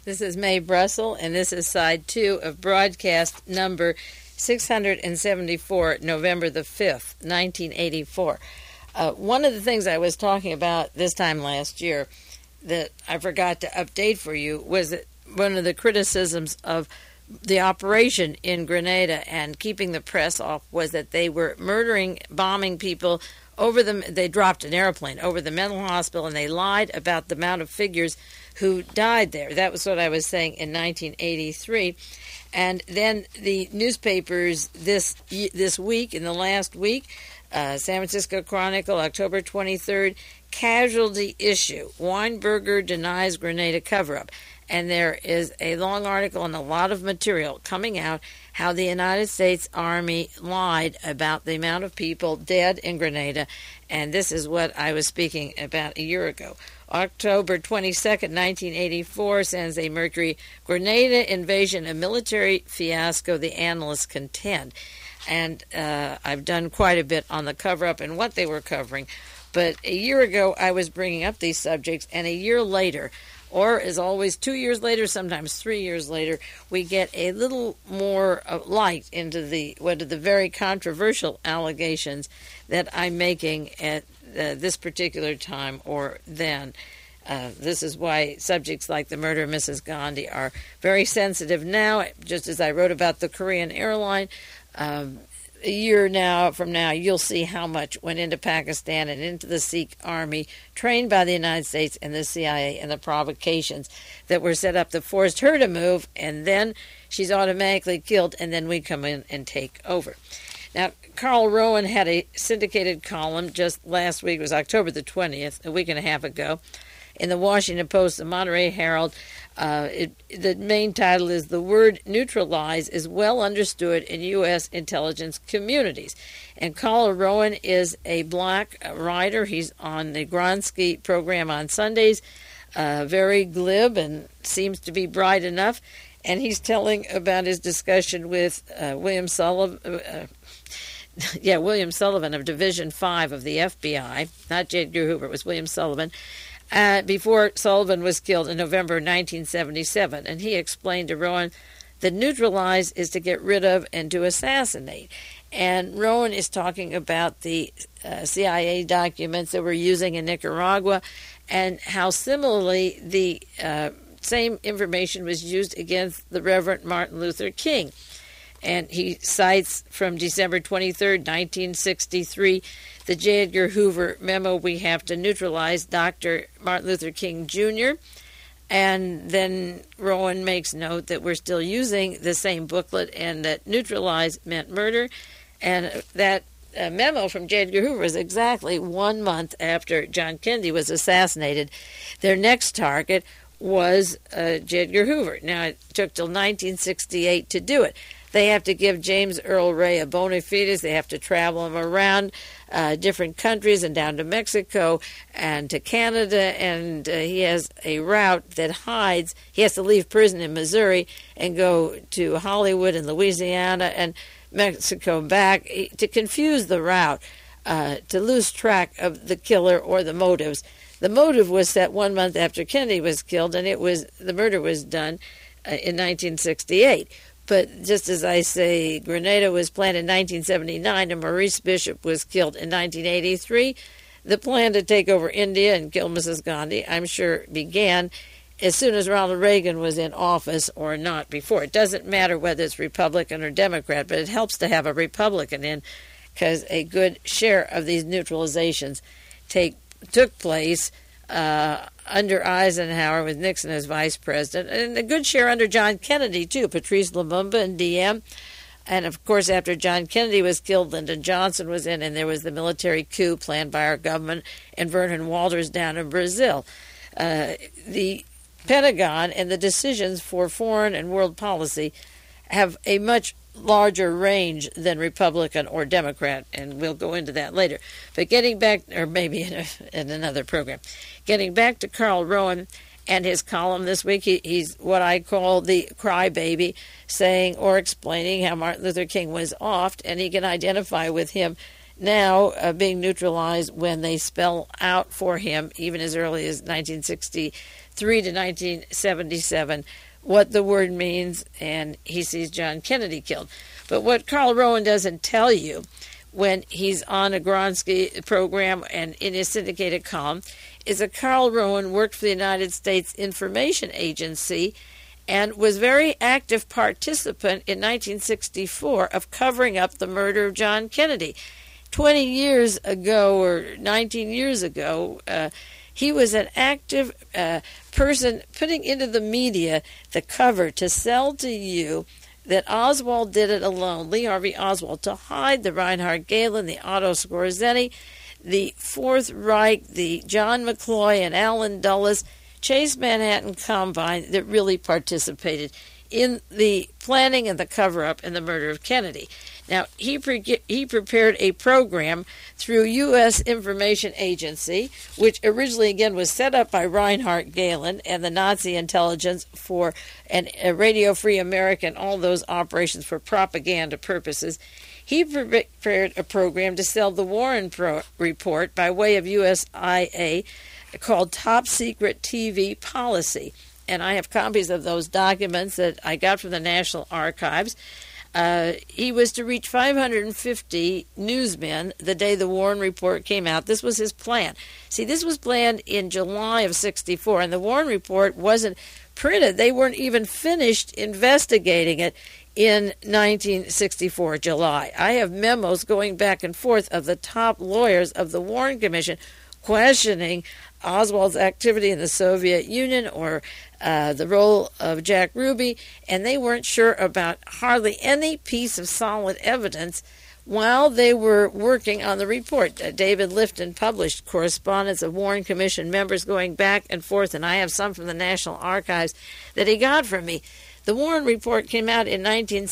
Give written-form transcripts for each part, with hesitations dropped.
This is Mae Brussel, and this is side 2 of broadcast number 674, November the 5th, 1984. One of the things I was talking about this time last year that I forgot to update for you was that one of the criticisms of the operation in Grenada and keeping the press off was that they were murdering, bombing people over them. They dropped an airplane over the mental hospital, and they lied about the amount of figures who died there. That was what I was saying in 1983. And then the newspapers this week, in the last week, San Francisco Chronicle, October 23rd, casualty issue. Weinberger denies Grenada cover-up. And there is a long article and a lot of material coming out how the United States Army lied about the amount of people dead in Grenada. And this is what I was speaking about a year ago. October 22nd, 1984, San Jose Mercury, Grenada invasion, a military fiasco, the analysts contend. And I've done quite a bit on the cover-up and what they were covering. But a year ago, I was bringing up these subjects, and a year later, or as always, 2 years later, sometimes 3 years later, we get a little more light into the very controversial allegations that I'm making at this particular time or then. This is why subjects like the murder of Mrs. Gandhi are very sensitive now, just as I wrote about the Korean airline. A year from now, you'll see how much went into Pakistan and into the Sikh army, trained by the United States and the CIA, and the provocations that were set up that forced her to move, and then she's automatically killed, and then we come in and take over. Now, Carl Rowan had a syndicated column just last week. It was October the 20th, a week and a half ago, in the Washington Post, the Monterey Herald. The main title is "The Word Neutralize is Well Understood in U.S. Intelligence Communities." And Carl Rowan is a black writer. He's on the Gronsky program on Sundays, very glib and seems to be bright enough. And he's telling about his discussion with William Sullivan. William Sullivan of Division 5 of the FBI, not J. Edgar Hoover, it was William Sullivan, before Sullivan was killed in November 1977. And he explained to Rowan that neutralize is to get rid of and to assassinate. And Rowan is talking about the CIA documents that we're using in Nicaragua and how similarly the same information was used against the Reverend Martin Luther King. And he cites from December 23rd, 1963, the J. Edgar Hoover memo, "We have to neutralize Dr. Martin Luther King Jr." And then Rowan makes note that we're still using the same booklet and that neutralize meant murder. And that memo from J. Edgar Hoover was exactly 1 month after John Kennedy was assassinated. Their next target was J. Edgar Hoover. Now, it took till 1968 to do it. They have to give James Earl Ray a bona fides. They have to travel him around different countries and down to Mexico and to Canada. And he has a route that hides. He has to leave prison in Missouri and go to Hollywood and Louisiana and Mexico back to confuse the route, to lose track of the killer or the motives. The motive was set 1 month after Kennedy was killed, and the murder was done in 1968. But just as I say, Grenada was planned in 1979 and Maurice Bishop was killed in 1983, the plan to take over India and kill Mrs. Gandhi, I'm sure, began as soon as Ronald Reagan was in office or not before. It doesn't matter whether it's Republican or Democrat, but it helps to have a Republican in because a good share of these neutralizations took place under Eisenhower with Nixon as vice president, and a good share under John Kennedy, too, Patrice Lumumba and DM. And, of course, after John Kennedy was killed, Lyndon Johnson was in, and there was the military coup planned by our government and Vernon Walters down in Brazil. The Pentagon and the decisions for foreign and world policy have a much larger range than Republican or Democrat, and we'll go into that later. But getting back, or maybe in another program, getting back to Carl Rowan and his column this week, he's what I call the crybaby, saying or explaining how Martin Luther King was offed, and he can identify with him now being neutralized when they spell out for him, even as early as 1960, to 1977, what the word means, and he sees John Kennedy killed. But what Carl Rowan doesn't tell you when he's on a Gronsky program and in his syndicated column is that Carl Rowan worked for the United States Information Agency and was very active participant in 1964 of covering up the murder of John Kennedy. 20 years ago or 19 years ago, he was an active person putting into the media the cover to sell to you that Oswald did it alone, Lee Harvey Oswald, to hide the Reinhard Gehlen, the Otto Skorzeny, the Fourth Reich, the John McCloy and Allen Dulles, Chase Manhattan Combine that really participated in the planning and the cover-up and the murder of Kennedy. Now, he prepared a program through U.S. Information Agency, which originally, again, was set up by Reinhard Gehlen and the Nazi intelligence for Radio Free America and all those operations for propaganda purposes. He prepared a program to sell the Warren Report by way of USIA called Top Secret TV Policy. And I have copies of those documents that I got from the National Archives. He was to reach 550 newsmen the day the Warren Report came out. This was his plan. See, this was planned in July of 64, and the Warren Report wasn't printed. They weren't even finished investigating it in 1964, July. I have memos going back and forth of the top lawyers of the Warren Commission questioning Oswald's activity in the Soviet Union or the role of Jack Ruby, and they weren't sure about hardly any piece of solid evidence while they were working on the report. David Lifton published correspondence of Warren Commission members going back and forth, and I have some from the National Archives that he got from me. The Warren Report came out in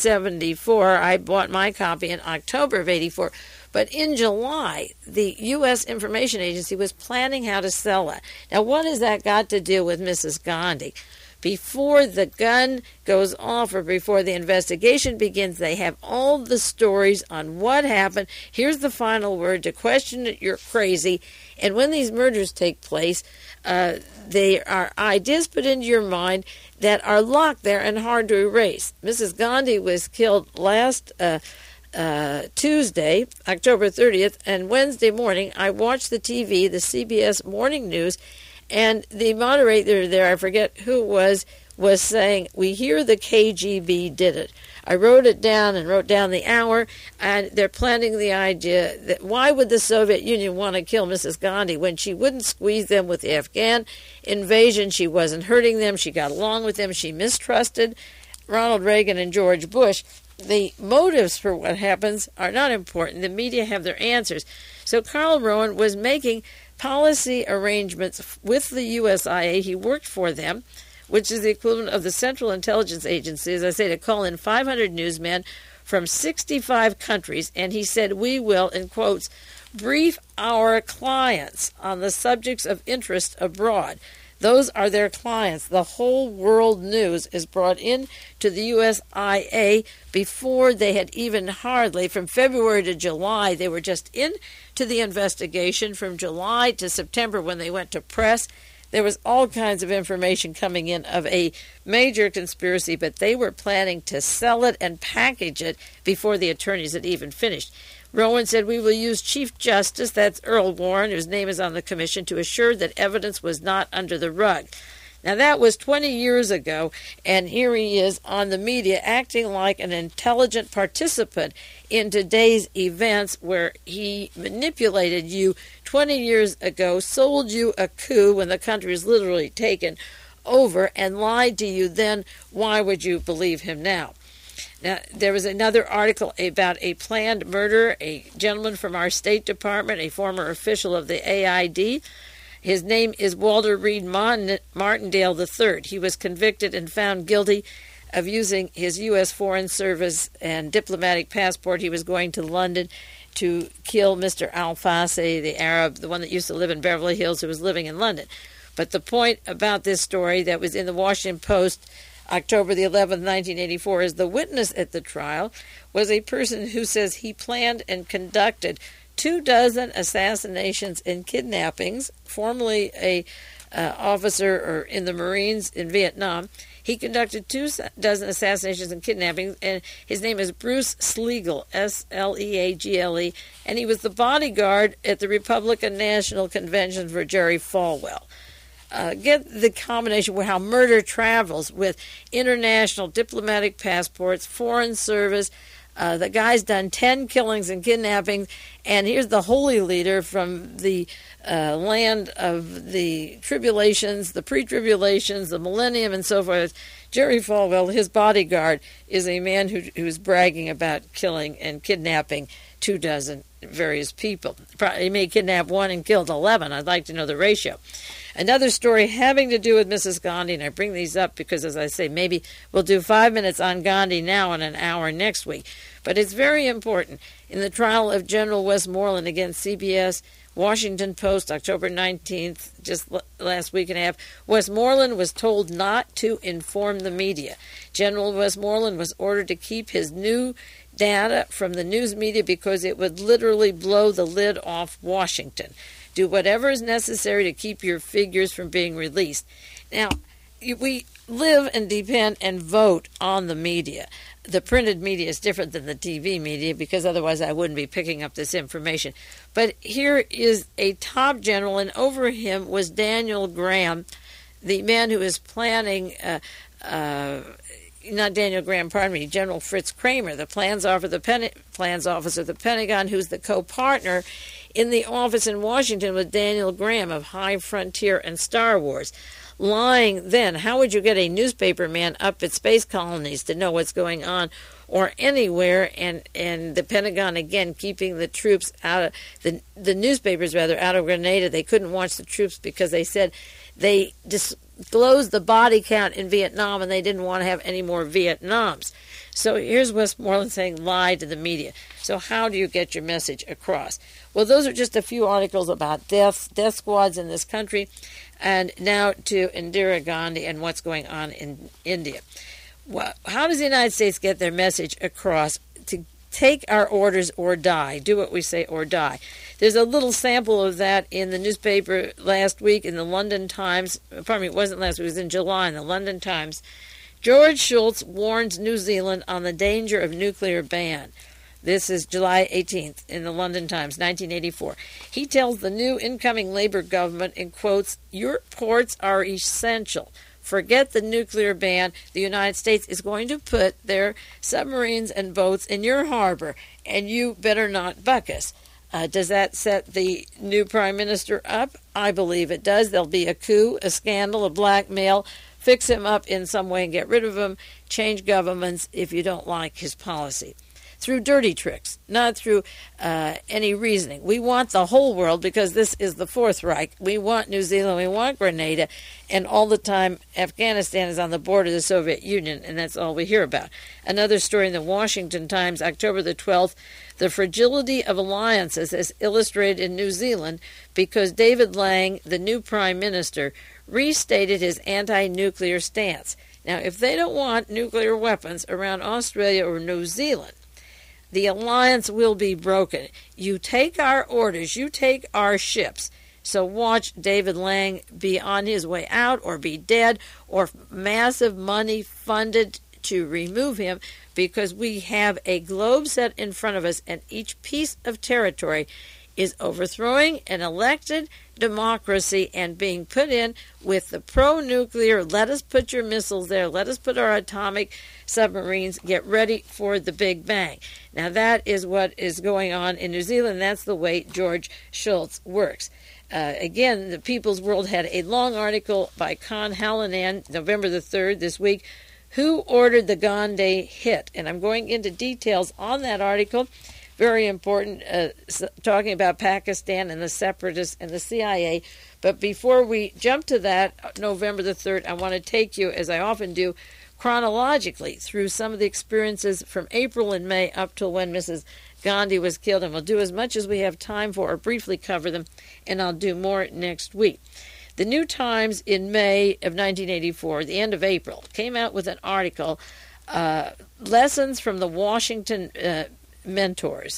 1974. I bought my copy in October of 84. But in July, the U.S. Information Agency was planning how to sell it. Now, what has that got to do with Mrs. Gandhi? Before the gun goes off or before the investigation begins, they have all the stories on what happened. Here's the final word. To question it, you're crazy. And when these murders take place, they are ideas put into your mind that are locked there and hard to erase. Mrs. Gandhi was killed last Tuesday, October 30th, and Wednesday morning I watched the TV, the CBS Morning News, and the moderator there, I forget who it was saying, we hear the KGB did it. I wrote it down and wrote down the hour, and they're planting the idea that why would the Soviet Union want to kill Mrs. Gandhi when she wouldn't squeeze them with the Afghan invasion? She wasn't hurting them. She got along with them. She mistrusted Ronald Reagan and George Bush. The motives for what happens are not important. The media have their answers. So Carl Rowan was making policy arrangements with the USIA. He worked for them, which is the equivalent of the Central Intelligence Agency, as I say, to call in 500 newsmen from 65 countries. And he said, we will, in quotes, brief our clients on the subjects of interest abroad. Those are their clients. The whole world news is brought in to the USIA before they had even hardly, from February to July, they were just into the investigation. From July to September when they went to press, there was all kinds of information coming in of a major conspiracy, but they were planning to sell it and package it before the attorneys had even finished. Rowan said, we will use Chief Justice, that's Earl Warren, whose name is on the commission, to assure that evidence was not under the rug. Now, that was 20 years ago, and here he is on the media acting like an intelligent participant in today's events where he manipulated you 20 years ago, sold you a coup when the country was literally taken over, and lied to you then. Why would you believe him now? Now, there was another article about a planned murder, a gentleman from our State Department, a former official of the AID. His name is Walter Reed Martindale III. He was convicted and found guilty of using his U.S. Foreign Service and diplomatic passport. He was going to London to kill Mr. Al-Fassi, the Arab, the one that used to live in Beverly Hills, who was living in London. But the point about this story that was in the Washington Post October the 11th, 1984, is the witness at the trial was a person who says he planned and conducted 24 assassinations and kidnappings, formerly a officer or in the Marines in Vietnam. He conducted 24 assassinations and kidnappings, and his name is Bruce Sleagle, Sleagle, and he was the bodyguard at the Republican National Convention for Jerry Falwell. Get the combination of how murder travels with international diplomatic passports, foreign service. The guy's done 10 killings and kidnappings, and here's the holy leader from the land of the tribulations, the pre-tribulations, the millennium, and so forth. Jerry Falwell, his bodyguard, is a man who's bragging about killing and kidnapping 24 various people. He may kidnap 1 and killed 11. I'd like to know the ratio. Another story having to do with Mrs. Gandhi, and I bring these up because, as I say, maybe we'll do 5 minutes on Gandhi now and an hour next week. But it's very important. In the trial of General Westmoreland against CBS, Washington Post, October 19th, just last week and a half, Westmoreland was told not to inform the media. General Westmoreland was ordered to keep his new data from the news media because it would literally blow the lid off Washington. Do whatever is necessary to keep your figures from being released. Now, we live and depend and vote on the media. The printed media is different than the TV media because otherwise I wouldn't be picking up this information. But here is a top general, and over him was Daniel Graham, the man who is planning, not Daniel Graham, pardon me, General Fritz Kramer, the plans officer of the Pentagon, who's the co-partner in the office in Washington with Daniel Graham of High Frontier and Star Wars. Lying then, how would you get a newspaper man up at space colonies to know what's going on or anywhere, and the Pentagon, again, keeping the troops out of, the newspapers rather, out of Grenada. They couldn't watch the troops because they said they disclosed the body count in Vietnam and they didn't want to have any more Vietnams. So here's Westmoreland saying lie to the media. So how do you get your message across? Well, those are just a few articles about death squads in this country. And now to Indira Gandhi and what's going on in India. Well, how does the United States get their message across? To take our orders or die. Do what we say or die. There's a little sample of that in the newspaper last week in the London Times. Pardon me, it wasn't last week, it was in July in the London Times. George Shultz warns New Zealand on the danger of nuclear ban. This is July 18th in the London Times, 1984. He tells the new incoming Labour government, in quotes, "Your ports are essential. Forget the nuclear ban. The United States is going to put their submarines and boats in your harbor, and you better not buck us." Does that set the new prime minister up? I believe it does. There'll be a coup, a scandal, a blackmail. Fix him up in some way and get rid of him. Change governments if you don't like his policy. Through dirty tricks, not through any reasoning. We want the whole world because this is the Fourth Reich. We want New Zealand, we want Grenada, and all the time Afghanistan is on the border of the Soviet Union, and that's all we hear about. Another story in the Washington Times, October the 12th, the fragility of alliances is illustrated in New Zealand because David Lang, the new prime minister, restated his anti-nuclear stance. Now, if they don't want nuclear weapons around Australia or New Zealand, the alliance will be broken. You take our orders, you take our ships. So watch David Lang be on his way out or be dead or massive money funded to remove him because we have a globe set in front of us and each piece of territory is overthrowing an elected democracy and being put in with the pro-nuclear, let us put your missiles there, let us put our atomic submarines, get ready for the Big Bang. Now that is what is going on in New Zealand. That's the way George Shultz works. Again, the People's World had a long article by Con Hallinan, November the 3rd this week, who ordered the Gandhi hit. And I'm going into details on that article. Very important, talking about Pakistan and the separatists and the CIA. But before we jump to that, November the 3rd, I want to take you, as I often do, chronologically through some of the experiences from April and May up till when Mrs. Gandhi was killed. And we'll do as much as we have time for or briefly cover them, and I'll do more next week. The New Times in May of 1984, the end of April, came out with an article, Lessons from the Washington Mentors.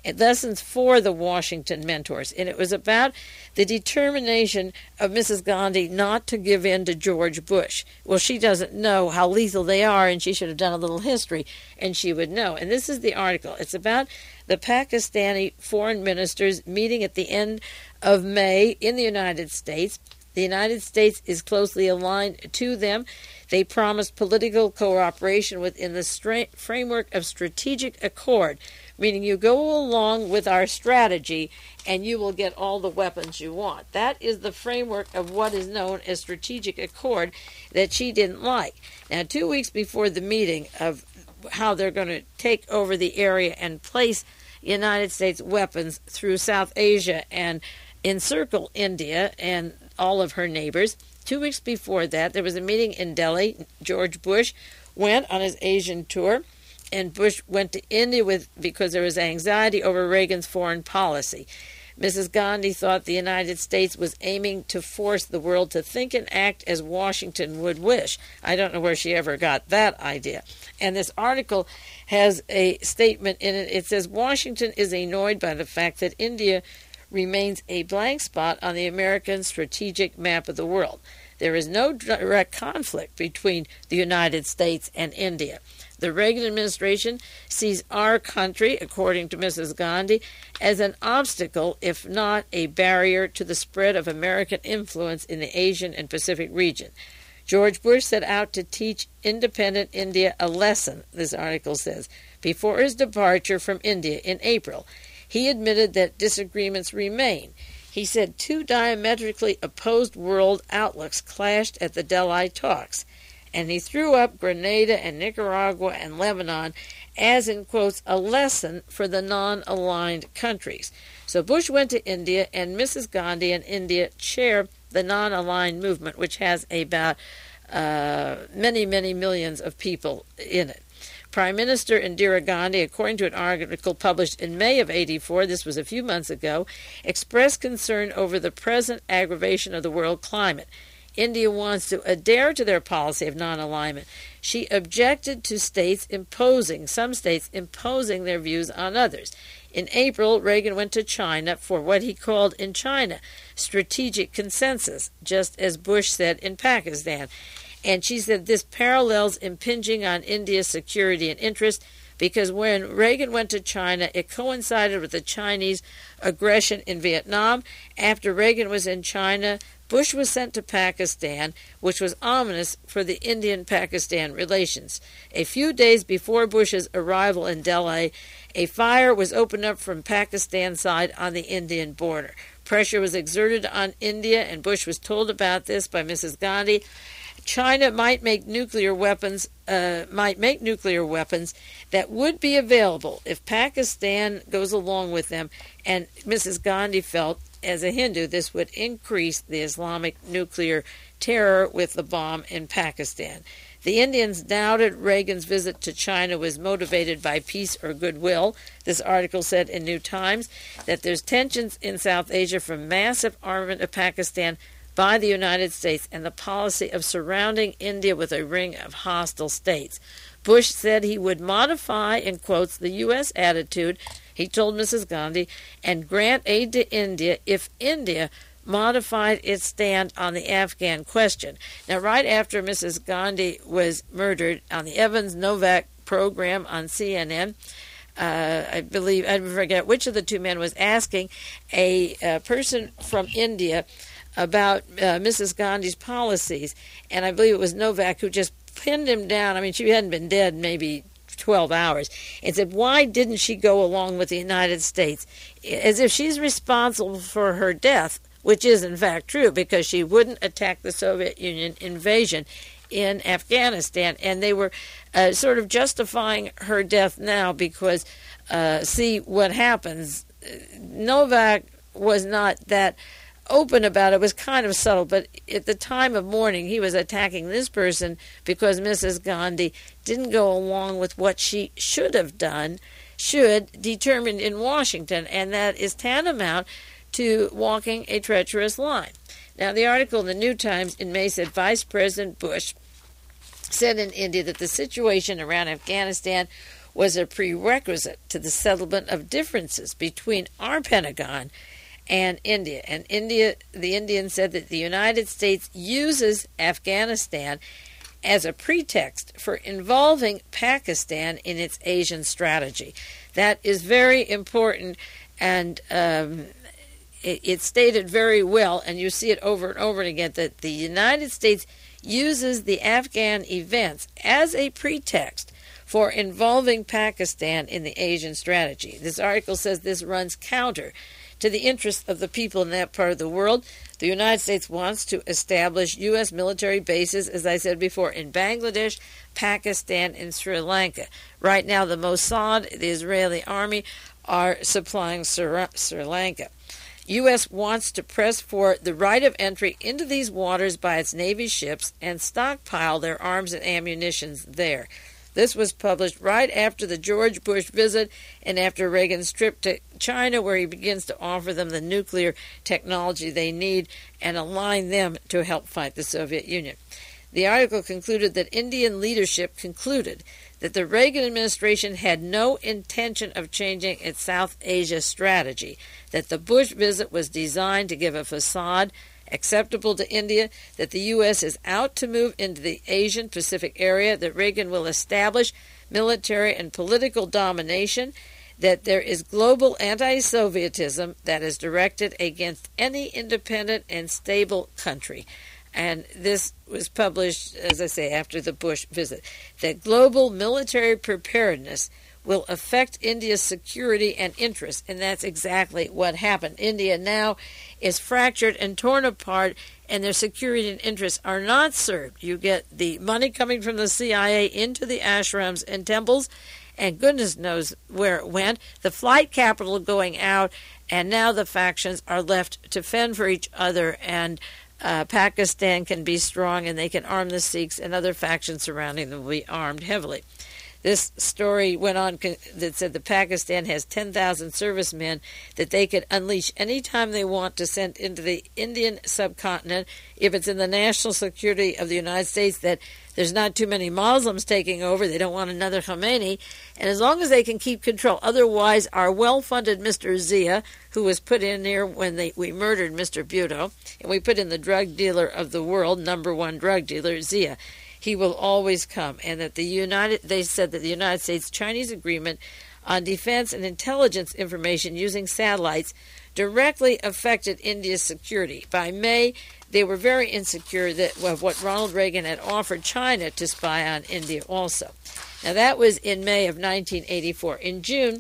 lessons for the Washington mentors. And it was about the determination of Mrs. Gandhi not to give in to George Bush. Well, she doesn't know how lethal they are, and she should have done a little history, and she would know. And this is the article. It's about the Pakistani foreign ministers meeting at the end of May in the United States. The United States is closely aligned to them. They promised political cooperation within the framework of strategic accord, meaning you go along with our strategy and you will get all the weapons you want. That is the framework of what is known as strategic accord that she didn't like. Now, 2 weeks before the meeting of how they're going to take over the area and place United States weapons through South Asia and encircle India and all of her neighbors. 2 weeks before that, there was a meeting in Delhi. George Bush went on his Asian tour, and Bush went to India because there was anxiety over Reagan's foreign policy. Mrs. Gandhi thought the United States was aiming to force the world to think and act as Washington would wish. I don't know where she ever got that idea. And this article has a statement in it. It says, Washington is annoyed by the fact that India remains a blank spot on the American strategic map of the world. There is no direct conflict between the United States and India. The Reagan administration sees our country, according to Mrs. Gandhi, as an obstacle, if not a barrier, to the spread of American influence in the Asian and Pacific region. George Bush set out to teach independent India a lesson, this article says, before his departure from India in April. He admitted that disagreements remain. He said 2 diametrically opposed world outlooks clashed at the Delhi talks, and he threw up Grenada and Nicaragua and Lebanon as, in quotes, a lesson for the non-aligned countries. So Bush went to India, and Mrs. Gandhi and India chair the non-aligned movement, which has about many, many millions of people in it. Prime Minister Indira Gandhi, according to an article published in May of '84, this was a few months ago, expressed concern over the present aggravation of the world climate. India wants to adhere to their policy of non-alignment. She objected to some states imposing their views on others. In April, Reagan went to China for what he called in China strategic consensus, just as Bush said in Pakistan. And she said this parallels impinging on India's security and interest because when Reagan went to China, it coincided with the Chinese aggression in Vietnam. After Reagan was in China, Bush was sent to Pakistan, which was ominous for the Indian-Pakistan relations. A few days before Bush's arrival in Delhi, a fire was opened up from Pakistan's side on the Indian border. Pressure was exerted on India, and Bush was told about this by Mrs. Gandhi. China might make nuclear weapons that would be available if Pakistan goes along with them, and Mrs. Gandhi felt, as a Hindu, this would increase the Islamic nuclear terror with the bomb in Pakistan. The Indians doubted Reagan's visit to China was motivated by peace or goodwill. This article said in New Times that there's tensions in South Asia from massive armament of Pakistan by the United States and the policy of surrounding India with a ring of hostile states. Bush said he would modify, in quotes, the U.S. attitude, he told Mrs. Gandhi, and grant aid to India if India modified its stand on the Afghan question. Now, right after Mrs. Gandhi was murdered on the Evans-Novak program on CNN, I forget which of the two men was asking a person from India about Mrs. Gandhi's policies, and I believe it was Novak who just pinned him down. I mean, she hadn't been dead maybe 12 hours, and said, why didn't she go along with the United States? As if she's responsible for her death, which is in fact true, because she wouldn't attack the Soviet Union invasion in Afghanistan, and they were sort of justifying her death now because, see what happens. Novak was not that open about it, was kind of subtle, but at the time of mourning, he was attacking this person because Mrs. Gandhi didn't go along with what she should have done, determined in Washington, and that is tantamount to walking a treacherous line. Now, the article in the New Times in May said Vice President Bush said in India that the situation around Afghanistan was a prerequisite to the settlement of differences between our Pentagon and India. And the Indians said that the United States uses Afghanistan as a pretext for involving Pakistan in its Asian strategy. That is very important, and it's stated very well, and you see it over and over again, that the United States uses the Afghan events as a pretext for involving Pakistan in the Asian strategy. This article says this runs counter to the interests of the people in that part of the world. The United States wants to establish U.S. military bases, as I said before, in Bangladesh, Pakistan, and Sri Lanka. Right now, the Mossad, the Israeli army, are supplying Sri Lanka. U.S. wants to press for the right of entry into these waters by its Navy ships and stockpile their arms and ammunition there. This was published right after the George Bush visit and after Reagan's trip to China, where he begins to offer them the nuclear technology they need and align them to help fight the Soviet Union. The article concluded that Indian leadership concluded that the Reagan administration had no intention of changing its South Asia strategy, that the Bush visit was designed to give a facade acceptable to India, that the U.S. is out to move into the Asian Pacific area, that Reagan will establish military and political domination, that there is global anti-Sovietism that is directed against any independent and stable country. And this was published, as I say, after the Bush visit, that global military preparedness will affect India's security and interests, and that's exactly what happened. India now is fractured and torn apart, and their security and interests are not served. You get the money coming from the CIA into the ashrams and temples, and goodness knows where it went, the flight capital going out, and now the factions are left to fend for each other, and Pakistan can be strong, and they can arm the Sikhs, and other factions surrounding them will be armed heavily. This story went on that said that Pakistan has 10,000 servicemen that they could unleash anytime they want to send into the Indian subcontinent if it's in the national security of the United States, that there's not too many Muslims taking over. They don't want another Khomeini. And as long as they can keep control. Otherwise, our well-funded Mr. Zia, who was put in here when we murdered Mr. Bhutto, and we put in the drug dealer of the world, number one drug dealer, Zia, he will always come. And that they said that the United States-Chinese agreement on defense and intelligence information using satellites directly affected India's security. By May, they were very insecure of what Ronald Reagan had offered China to spy on India also. Now, that was in May of 1984. In June,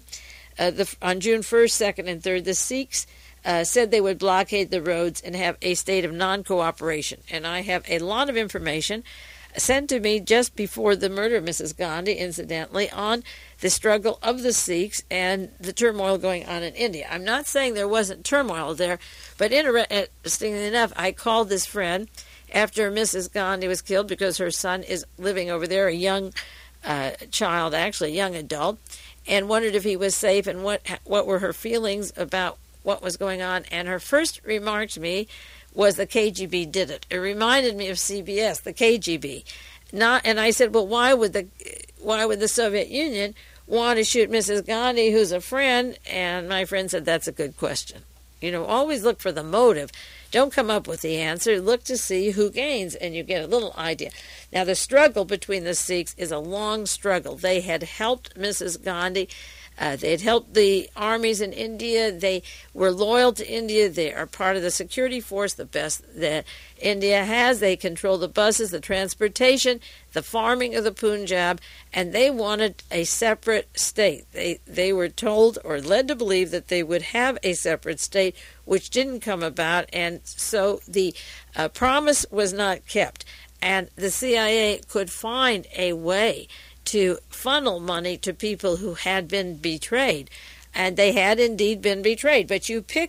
on June 1st, 2nd, and 3rd, the Sikhs said they would blockade the roads and have a state of non-cooperation. And I have a lot of information sent to me just before the murder of Mrs. Gandhi, incidentally, on the struggle of the Sikhs and the turmoil going on in India. I'm not saying there wasn't turmoil there, but interestingly enough, I called this friend after Mrs. Gandhi was killed because her son is living over there, a young child, actually a young adult, and wondered if he was safe and what were her feelings about what was going on. And her first remark to me was the KGB did it. It reminded me of CBS, the KGB. And I said, well, why would the Soviet Union want to shoot Mrs. Gandhi, who's a friend? And my friend said, that's a good question. Always look for the motive. Don't come up with the answer. Look to see who gains, and you get a little idea. Now, the struggle between the Sikhs is a long struggle. They had helped Mrs. Gandhi. They had helped the armies in India. They were loyal to India. They are part of the security force, the best that India has. They control the buses, the transportation, the farming of the Punjab, and they wanted a separate state. They were told or led to believe that they would have a separate state, which didn't come about, and so the promise was not kept. And the CIA could find a way to funnel money to people who had been betrayed. And they had indeed been betrayed. But you pick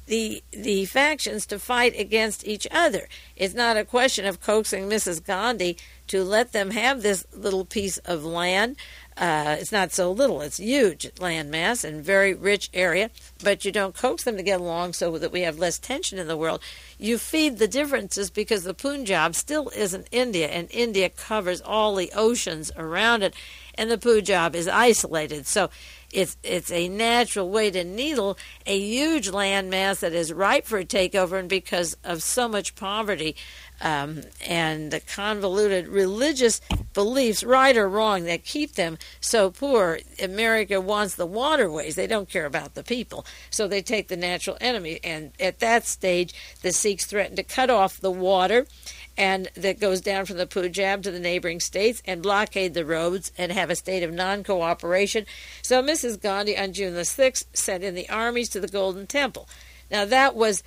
the factions to fight against each other. It's not a question of coaxing Mrs. Gandhi to let them have this little piece of land. It's not so little, it's huge land mass and very rich area, but you don't coax them to get along so that we have less tension in the world. You feed the differences because the Punjab still isn't India, and India covers all the oceans around it, and the Punjab is isolated. So it's a natural way to needle a huge land mass that is ripe for a takeover, and because of so much poverty and the convoluted religious beliefs, right or wrong, that keep them so poor. America wants the waterways. They don't care about the people. So they take the natural enemy. And at that stage, the Sikhs threaten to cut off the water and that goes down from the Punjab to the neighboring states and blockade the roads and have a state of non-cooperation. So Mrs. Gandhi on June the 6th sent in the armies to the Golden Temple. Now that was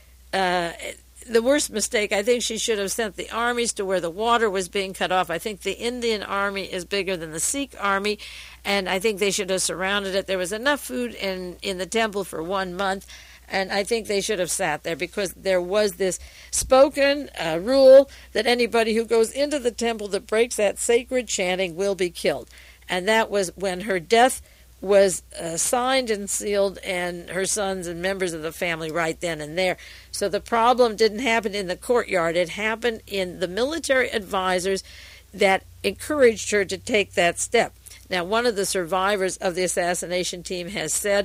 the worst mistake. I think she should have sent the armies to where the water was being cut off. I think the Indian army is bigger than the Sikh army, and I think they should have surrounded it. There was enough food in the temple for 1 month, and I think they should have sat there because there was this spoken rule that anybody who goes into the temple that breaks that sacred chanting will be killed. And that was when her death was signed and sealed, and her sons and members of the family right then and there. So the problem didn't happen in the courtyard. It happened in the military advisors that encouraged her to take that step. Now, one of the survivors of the assassination team has said,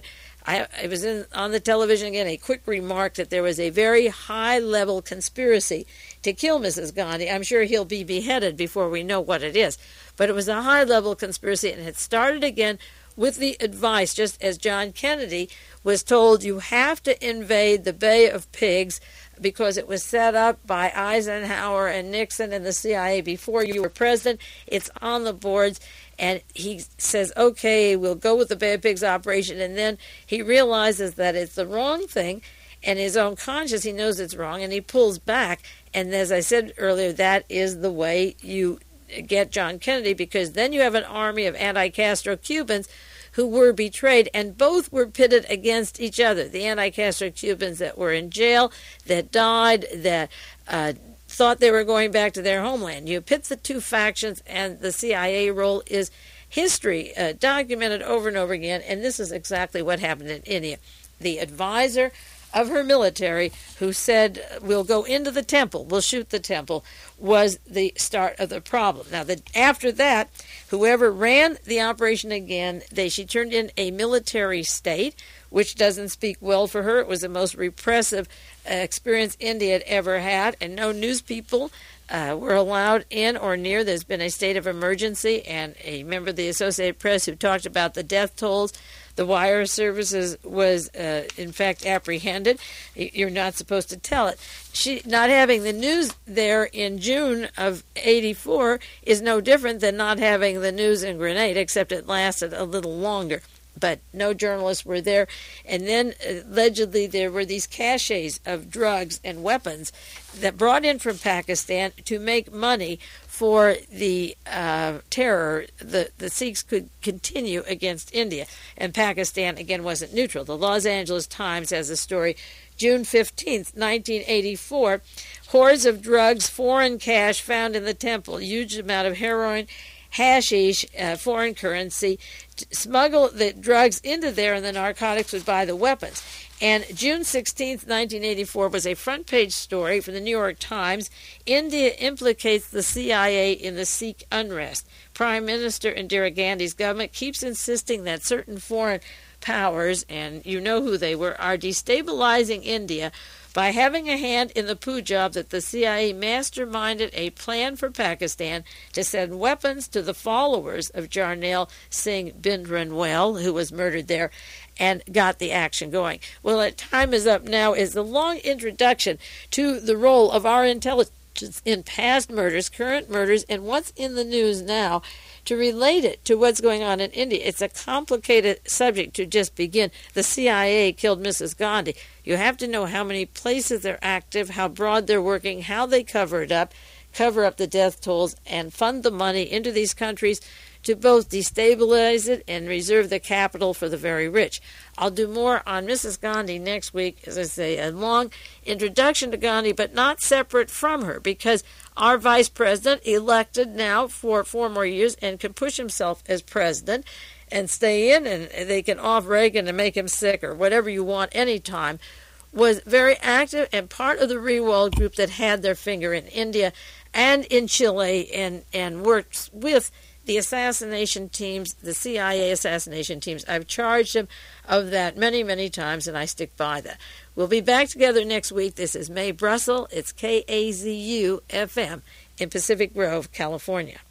I was on the television again, a quick remark that there was a very high-level conspiracy to kill Mrs. Gandhi. I'm sure he'll be beheaded before we know what it is. But it was a high-level conspiracy, and it started again with the advice, just as John Kennedy was told, you have to invade the Bay of Pigs because it was set up by Eisenhower and Nixon and the CIA before you were president. It's on the boards. And he says, okay, we'll go with the Bay of Pigs operation. And then he realizes that it's the wrong thing. And his own conscience, he knows it's wrong, and he pulls back. And as I said earlier, that is the way you get John Kennedy, because then you have an army of anti-Castro Cubans who were betrayed, and both were pitted against each other. The anti-Castro Cubans that were in jail, that died, that thought they were going back to their homeland. You pit the two factions, and the CIA role is history, documented over and over again, and this is exactly what happened in India. The advisor of her military, who said, we'll go into the temple, we'll shoot the temple, was the start of the problem. Now, after that, whoever ran the operation again, she turned in a military state, which doesn't speak well for her. It was the most repressive experience India had ever had, and no news people were allowed in or near. There's been a state of emergency, and a member of the Associated Press who talked about the death tolls, the wire services was, in fact, apprehended. You're not supposed to tell it. Not having the news there in June of 84 is no different than not having the news in Grenada, except it lasted a little longer. But no journalists were there. And then, allegedly, there were these caches of drugs and weapons that brought in from Pakistan to make money for the terror the Sikhs could continue against India. And Pakistan, again, wasn't neutral. The Los Angeles Times has a story, June 15th, 1984, hordes of drugs, foreign cash found in the temple, huge amount of heroin, hashish, foreign currency, smuggle the drugs into there, and the narcotics would buy the weapons. And June 16th, 1984 was a front-page story for the New York Times. India implicates the CIA in the Sikh unrest. Prime Minister Indira Gandhi's government keeps insisting that certain foreign powers, and you know who they were, are destabilizing India by having a hand in the Punjab, that the CIA masterminded a plan for Pakistan to send weapons to the followers of Jarnail Singh Bhindranwale, who was murdered there, and got the action going. Well, that time is up now is the long introduction to the role of our intelligence in past murders, current murders, and what's in the news now, to relate it to what's going on in India. It's a complicated subject to just begin. The CIA killed Mrs. Gandhi. You have to know how many places they're active, how broad they're working, how they cover it up, cover up the death tolls and fund the money into these countries to both destabilize it and reserve the capital for the very rich. I'll do more on Mrs. Gandhi next week, as I say, a long introduction to Gandhi, but not separate from her, because our vice president, elected now for 4 more years and can push himself as president and stay in, and they can off Reagan and make him sick or whatever you want anytime, was very active and part of the Rewald group that had their finger in India and in Chile and worked with the assassination teams, the CIA assassination teams. I've charged him of that many, many times, and I stick by that. We'll be back together next week. This is Mae Brussel. It's KAZU-FM in Pacific Grove, California.